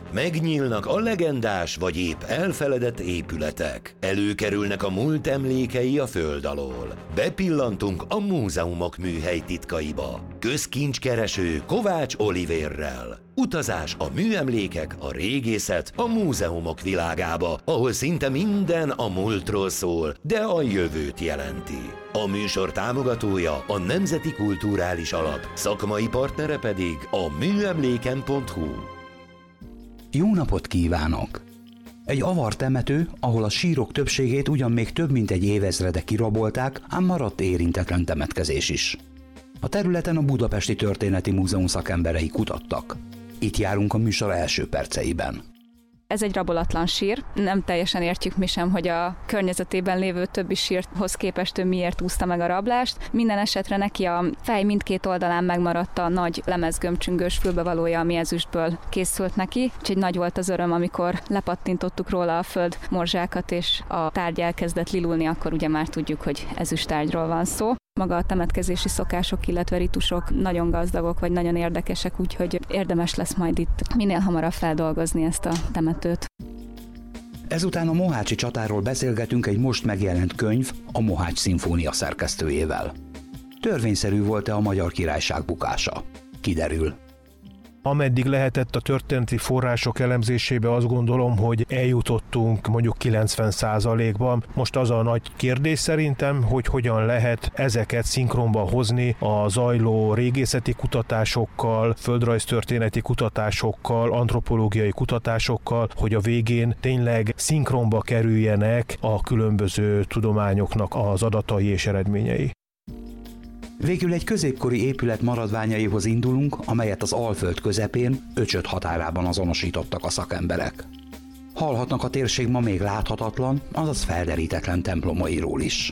Megnyílnak a legendás vagy épp elfeledett épületek. Előkerülnek a múlt emlékei a föld alól. Bepillantunk a múzeumok műhely titkaiba. Közkincskereső Kovács Olivérrel. Utazás a műemlékek, a régészet, a múzeumok világába, ahol szinte minden a múltról szól, de a jövőt jelenti. A műsor támogatója a Nemzeti Kulturális Alap, szakmai partnere pedig a műemléken.hu. Jó napot kívánok! Egy avar temető, ahol a sírok többségét ugyan még több mint egy évezrede kirabolták, ám maradt érintetlen temetkezés is. A területen a Budapesti Történeti Múzeum szakemberei kutattak. Itt járunk a műsor első perceiben. Ez egy rabolatlan sír. Nem teljesen értjük mi sem, hogy a környezetében lévő többi sírhoz képest ő miért úszta meg a rablást. Minden esetre neki a fej mindkét oldalán megmaradt a nagy lemezgömbcsüngős fülbevalója, ami ezüstből készült neki. Úgyhogy nagy volt az öröm, amikor lepattintottuk róla a föld morzsákat, és a tárgy elkezdett lilulni, akkor ugye már tudjuk, hogy ezüsttárgyról van szó. Maga a temetkezési szokások, illetve ritusok nagyon gazdagok, vagy nagyon érdekesek, úgyhogy érdemes lesz majd itt minél hamarabb feldolgozni ezt a temetőt. Ezután a mohácsi csatáról beszélgetünk egy most megjelent könyv, a Mohács szimfónia szerkesztőjével. Törvényszerű volt-e a Magyar Királyság bukása? Kiderül. Ameddig lehetett a történeti források elemzésébe, azt gondolom, hogy eljutottunk mondjuk 90%-ban. Most az a nagy kérdés szerintem, hogy hogyan lehet ezeket szinkronba hozni a zajló régészeti kutatásokkal, földrajztörténeti kutatásokkal, antropológiai kutatásokkal, hogy a végén tényleg szinkronba kerüljenek a különböző tudományoknak az adatai és eredményei. Végül egy középkori épület maradványaihoz indulunk, amelyet az Alföld közepén, Öcsöd határában azonosítottak a szakemberek. Hallhatnak a térség ma még láthatatlan, azaz felderítetlen templomairól is.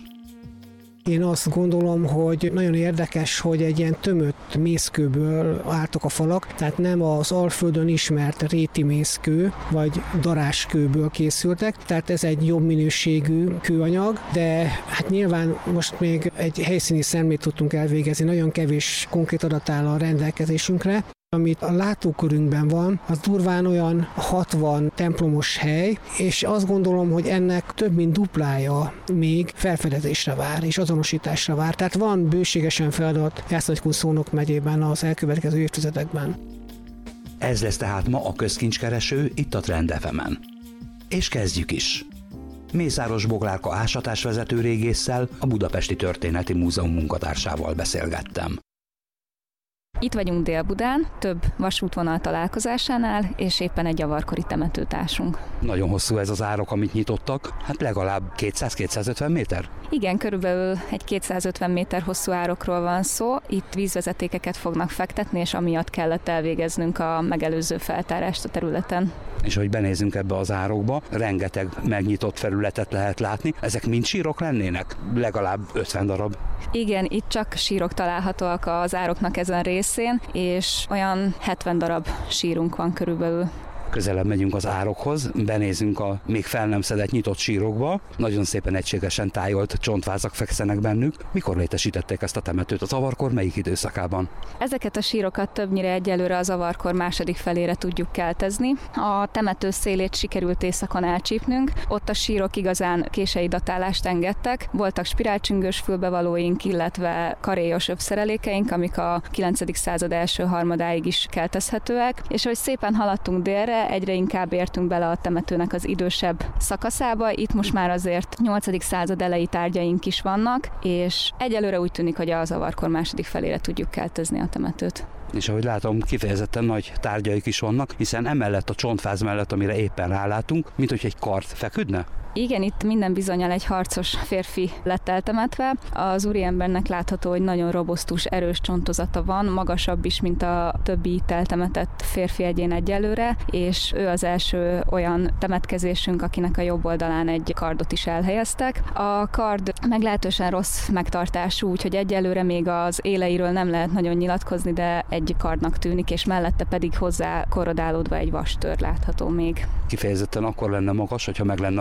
Én azt gondolom, hogy nagyon érdekes, hogy egy ilyen tömött mészkőből álltak a falak, tehát nem az Alföldön ismert réti mészkő vagy daráskőből készültek, tehát ez egy jobb minőségű kőanyag, de hát nyilván most még egy helyszíni szemlét tudtunk elvégezni, nagyon kevés konkrét adat áll a rendelkezésünkre. Amit a látókörünkben van, az durván olyan 60 templomos hely, és azt gondolom, hogy ennek több mint duplája még felfedezésre vár és azonosításra vár. Tehát van bőségesen feladat Jász-Nagykun-Szolnok megyében az elkövetkező évtizedekben. Ez lesz tehát ma a közkincskereső itt a Trend FM-en. És kezdjük is. Mészáros Boglárka ásatásvezető régésszel, a Budapesti Történeti Múzeum munkatársával beszélgettem. Itt vagyunk Dél-Budán, több vasútvonal találkozásánál, és éppen egy avarkori temetőt ásunk. Nagyon hosszú ez az árok, amit nyitottak, hát legalább 200-250 méter? Igen, körülbelül egy 250 méter hosszú árokról van szó. Itt vízvezetékeket fognak fektetni, és amiatt kellett elvégeznünk a megelőző feltárást a területen. És ahogy benézünk ebbe az árokba, rengeteg megnyitott felületet lehet látni. Ezek mind sírok lennének? Legalább 50 darab. Igen, itt csak sírok találhatóak az ároknak ezen részén, és olyan 70 darab sírunk van körülbelül. Közelebb megyünk az árokhoz, benézünk a még fel nem szedett nyitott sírokba. Nagyon szépen egységesen tájolt csontvázak fekszenek bennük. Mikor létesítették ezt a temetőt? Az avarkor melyik időszakában? Ezeket a sírokat többnyire egyelőre az avarkor második felére tudjuk keltezni. A temető szélét sikerült északon elcsípnünk. Ott a sírok igazán kései datálást engedtek. Voltak spirálcsüngős fülbevalóink, illetve karéjos övszerelékeink, amik a 9. század első harmadáig is keltezhetőek. És ahogy szépen haladtunk délre, egyre inkább értünk bele a temetőnek az idősebb szakaszába. Itt most már azért 8. század elejé tárgyaink is vannak, és egyelőre úgy tűnik, hogy az avarkor második felére tudjuk keltezni a temetőt. És ahogy látom, kifejezetten nagy tárgyaik is vannak, hiszen emellett a csontváz mellett, amire éppen rálátunk, mint hogy egy kard feküdne. Igen, itt minden bizonnyal egy harcos férfi lett eltemetve. Az úriembernek látható, hogy nagyon robusztus, erős csontozata van, magasabb is, mint a többi itt eltemetett férfi egyén egyelőre, és ő az első olyan temetkezésünk, akinek a jobb oldalán egy kardot is elhelyeztek. A kard meglehetősen rossz megtartású, úgyhogy egyelőre még az éleiről nem lehet nagyon nyilatkozni, de egy kardnak tűnik, és mellette pedig hozzá korrodálódva egy vastör látható még. Kifejezetten akkor lenne magas, hogyha meg lenne a feje is,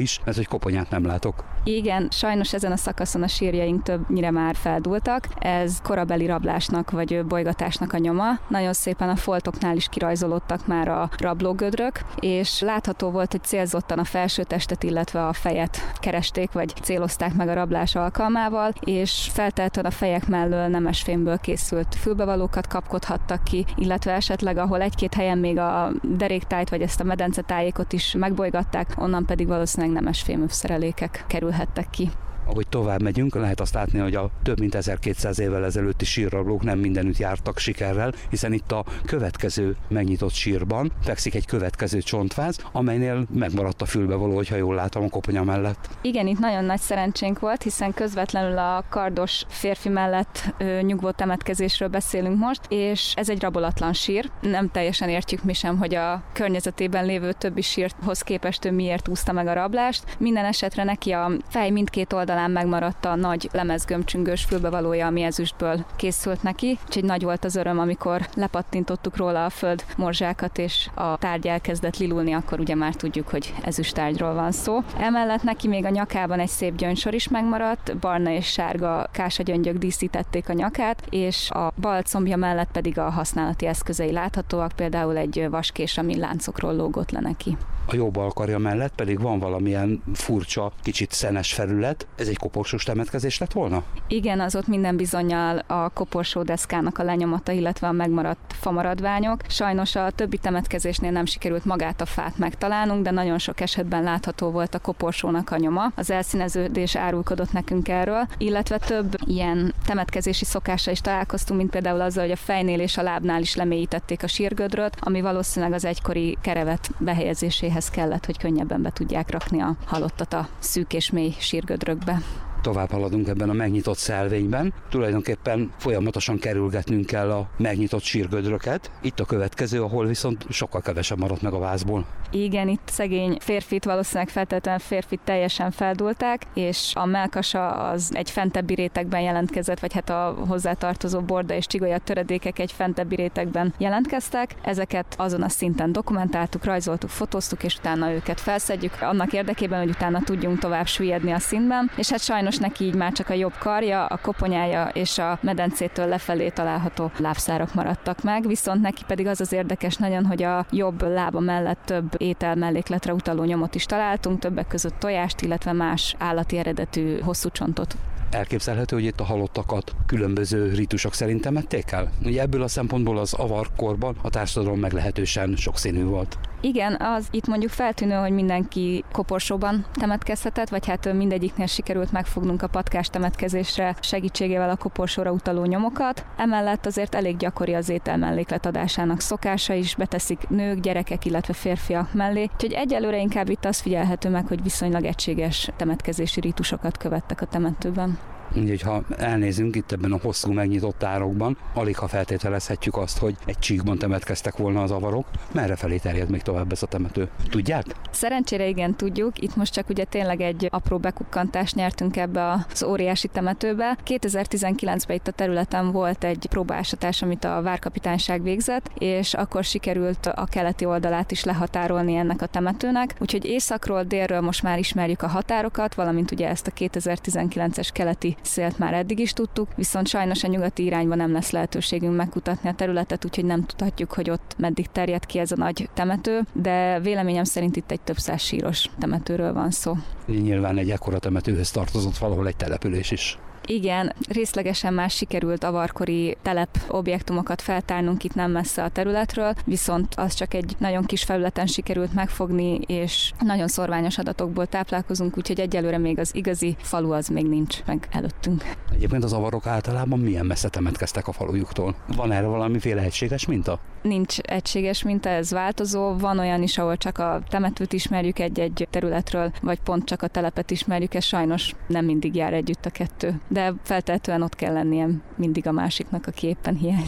is, ez hogy koponyát nem látok. Igen, sajnos ezen a szakaszon a sírjaink többnyire már feldúltak. Ez korabeli rablásnak vagy bolygatásnak a nyoma. Nagyon szépen a foltoknál is kirajzolódtak már a rablógödrök, és látható volt, hogy célzottan a felső testet, illetve a fejet keresték, vagy célozták meg a rablás alkalmával, és feltehetően a fejek mellől nemesfémből készült fülbevalókat kapkodhattak ki, illetve esetleg, ahol egy-két helyen még a deréktájt vagy ezt a medencetájékot is megbolygatták, onnan pedig valószínűleg nemesfém övszerelékek kerülhettek ki. Ahogy tovább megyünk, lehet azt látni, hogy a több mint 1200 évvel ezelőtti sírrablók nem mindenütt jártak sikerrel, hiszen itt a következő megnyitott sírban fekszik egy következő csontváz, amelynél megmaradt a fülbevaló, hogyha jól látom, a koponya mellett. Igen, itt nagyon nagy szerencsénk volt, hiszen közvetlenül a kardos férfi mellett nyugvó temetkezésről beszélünk most, és ez egy rabolatlan sír. Nem teljesen értjük mi sem, hogy a környezetében lévő többi sírhoz képest ő miért úszta meg a rablást. Minden esetre neki a fej mindkét oldalán megmaradt a nagy lemezgömbcsüngős fülbevalója, ami ezüstből készült neki, úgyhogy nagy volt az öröm, amikor lepattintottuk róla a föld morzsákat, és a tárgy elkezdett lilulni, akkor ugye már tudjuk, hogy ezüsttárgyról van szó. Emellett neki még a nyakában egy szép gyöngysor is megmaradt, barna és sárga kásagyöngyök díszítették a nyakát, és a bal combja mellett pedig a használati eszközei láthatóak, például egy vaskés, ami láncokról lógott le neki. A jobb alkarja mellett pedig van valamilyen furcsa, kicsit szenes felület. Ez egy koporsós temetkezés lett volna? Igen, az ott minden bizonnyal a koporsódeszkának a lenyomata, illetve a megmaradt famaradványok. Sajnos a többi temetkezésnél nem sikerült magát a fát megtalálnunk, de nagyon sok esetben látható volt a koporsónak a nyoma. Az elszíneződés árulkodott nekünk erről, illetve több ilyen temetkezési szokással is találkoztunk, mint például azzal, hogy a fejnél és a lábnál is lemélyítették a sírgödröt, ami valószínűleg az egykori kerevet behelyezéséhez kellett, hogy könnyebben be tudják rakni a halottat a szűk és mély sírgödrökbe. Tovább haladunk ebben a megnyitott szelvényben. Tulajdonképpen folyamatosan kerülgetnünk kell a megnyitott sírgödröket. Itt a következő, ahol viszont sokkal kevesebb maradt meg a vázból. Igen, itt szegény férfit, valószínűleg feltétlenül férfit teljesen feldúlták, és a mellkasa az egy fentebbi rétegben jelentkezett, vagy hát a hozzátartozó borda és csigolya töredékek egy fentebbi rétegben jelentkeztek. Ezeket azon a szinten dokumentáltuk, rajzoltuk, fotóztuk, és utána őket felszedjük, annak érdekében, hogy utána tudjunk tovább süllyedni a színben, és hát sajnos neki így már csak a jobb karja, a koponyája és a medencétől lefelé található lábszárak maradtak meg, viszont neki pedig az érdekes nagyon, hogy a jobb lába mellett több étel mellékletre utaló nyomot is találtunk, többek között tojást, illetve más állati eredetű hosszú csontot. Elképzelhető, hogy itt a halottakat különböző ritusok szerint temették el? Ugye ebből a szempontból az avarkorban a társadalom meglehetősen sokszínű volt. Igen, az itt mondjuk feltűnő, hogy mindenki koporsóban temetkezhetett, vagy hát mindegyiknél sikerült megfognunk a patkás temetkezésre segítségével a koporsóra utaló nyomokat. Emellett azért elég gyakori az étel melléklet adásának szokása is, beteszik nők, gyerekek, illetve férfiak mellé. Úgyhogy egyelőre inkább itt az figyelhető meg, hogy viszonylag egységes temetkezési rítusokat követtek a temetőben. Úgyhogy ha elnézünk itt ebben a hosszú megnyitott tárokban, alig ha feltételezhetjük azt, hogy egy csíkban temetkeztek volna az avarok. Merre felé terjed még tovább ez a temető? Tudják? Szerencsére igen, tudjuk. Itt most csak ugye tényleg egy apró bekukkantást nyertünk ebbe az óriási temetőbe. 2019-ben itt a területen volt egy próbaásatás, amit a várkapitányság végzett, és akkor sikerült a keleti oldalát is lehatárolni ennek a temetőnek. Úgyhogy északról, délről most már ismerjük a határokat, valamint ugye ezt a 2019-es keleti szélt már eddig is tudtuk, viszont sajnos a nyugati irányban nem lesz lehetőségünk megkutatni a területet, úgyhogy nem tudhatjuk, hogy ott meddig terjed ki ez a nagy temető, de véleményem szerint itt egy több száz síros temetőről van szó. Nyilván egy ekkora temetőhöz tartozott valahol egy település is. Igen, részlegesen már sikerült avarkori objektumokat feltárnunk itt nem messze a területről, viszont az csak egy nagyon kis felületen sikerült megfogni, és nagyon szorványos adatokból táplálkozunk, úgyhogy egyelőre még az igazi falu az még nincs meg előttünk. Egyébként az avarok általában milyen messze temetkeztek a falujuktól? Van erre valamiféle egységes minta? Nincs egységes minta, ez változó. Van olyan is, ahol csak a temetőt ismerjük egy területről, vagy pont csak a telepet ismerjük, ez sajnos nem mindig jár együtt a kettő. De feltehetően ott kell lennie mindig a másiknak, aki éppen hiányzik.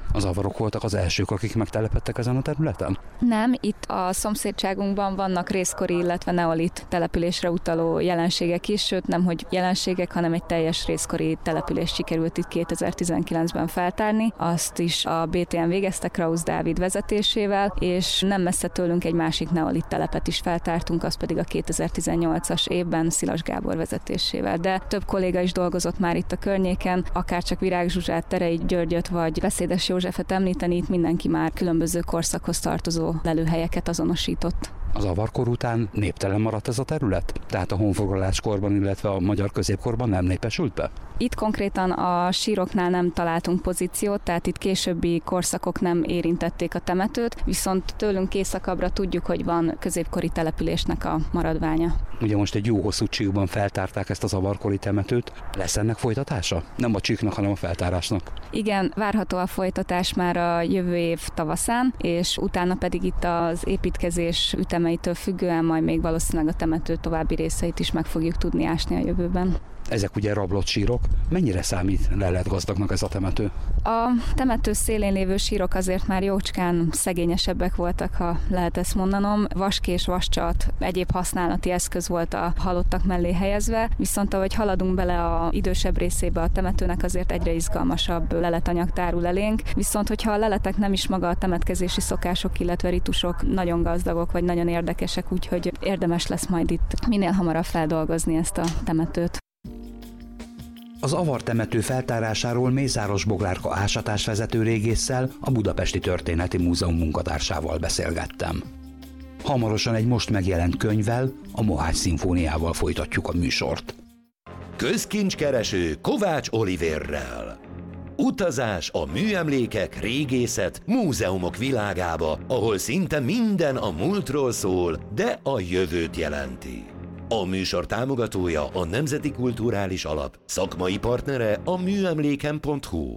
Az avarok voltak az elsők, akik megtelepedtek ezen a területen? Nem, itt a szomszédságunkban vannak részkori, illetve neolit településre utaló jelenségek is, sőt nem, hogy jelenségek, hanem egy teljes részkori települést sikerült itt 2019-ben feltárni. Azt is a BTN végezte Krausz Dávid vezetésével, és nem messze tőlünk egy másik neolit telepet is feltártunk, az pedig a 2018-as évben Szilas Gábor vezetésével. De több kolléga is dolgozott már itt a környéken, akár csak Virág Zsuzsát, Terei Györgyöt vagy Beszédes Józsefet említeni, itt mindenki már különböző korszakhoz tartozó lelőhelyeket azonosított. Az avarkor után néptelen maradt ez a terület? Tehát a honfoglaláskorban, illetve a magyar középkorban nem népesült be? Itt konkrétan a síroknál nem találtunk pozíciót, tehát itt későbbi korszakok nem érintették a temetőt, viszont tőlünk északabbra tudjuk, hogy van középkori településnek a maradványa. Ugye most egy jó hosszú csíkban feltárták ezt az avarkori temetőt. Lesz ennek folytatása? Nem a csíknak, hanem a feltárásnak. Igen, várható a folytatás már a jövő év tavaszán, és utána pedig itt az építkezés ütemeitől függően majd még valószínűleg a temető további részeit is meg fogjuk tudni ásni a jövőben. Ezek ugye rablott sírok. Mennyire számít leletgazdagnak ez a temető? A temető szélén lévő sírok azért már jócskán szegényesebbek voltak, ha lehet ezt mondanom. Vaskés, vascsat, egyéb használati eszköz volt a halottak mellé helyezve, viszont ahogy haladunk bele a idősebb részébe a temetőnek, azért egyre izgalmasabb leletanyag tárul elénk. Viszont hogyha a leletek nem is maga a temetkezési szokások, illetve ritusok nagyon gazdagok vagy nagyon érdekesek, úgyhogy érdemes lesz majd itt minél hamarabb feldolgozni ezt a temetőt. Az avar temető feltárásáról Mészáros Boglárka ásatásvezető régésszel, a Budapesti Történeti Múzeum munkatársával beszélgettem. Hamarosan egy most megjelent könyvvel, a Mohács szimfóniával folytatjuk a műsort. Közkincskereső Kovács Olivérrel. Utazás a műemlékek, régészet, múzeumok világába, ahol szinte minden a múltról szól, de a jövőt jelenti. A műsor támogatója a Nemzeti Kulturális Alap, szakmai partnere a műemléken.hu.